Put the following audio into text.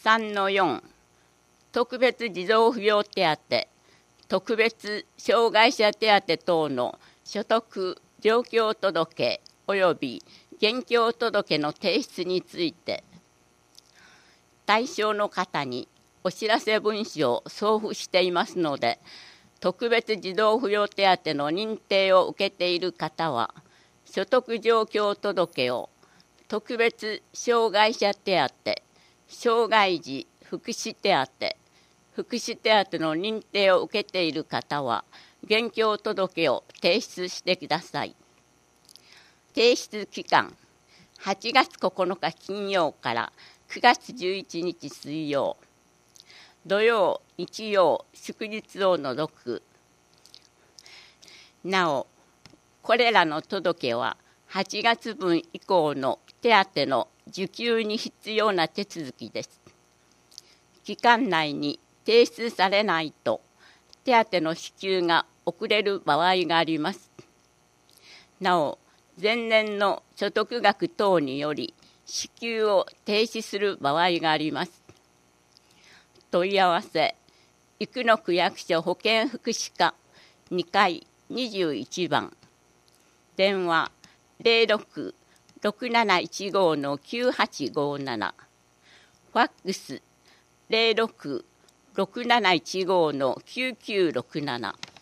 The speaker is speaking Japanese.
3-4特別児童扶養手当、特別障害者手当等の所得状況届及び現況届の提出について、対象の方にお知らせ文書を送付していますので、特別児童扶養手当の認定を受けている方は、所得状況届を特別障害者手当、障害児福祉手当、福祉手当の認定を受けている方は、現況届を提出してください。提出期間、8月9日金曜から9月11日水曜、土曜、日曜、祝日を除く。なお、これらの届は8月分以降の手当の受給に必要な手続きです。期間内に提出されないと、手当の支給が遅れる場合があります。なお、前年の所得額等により支給を停止する場合があります。問い合わせ、生野区役所保健福祉課2階21番、電話 06-6715-9857、ファックス 06-6715-9967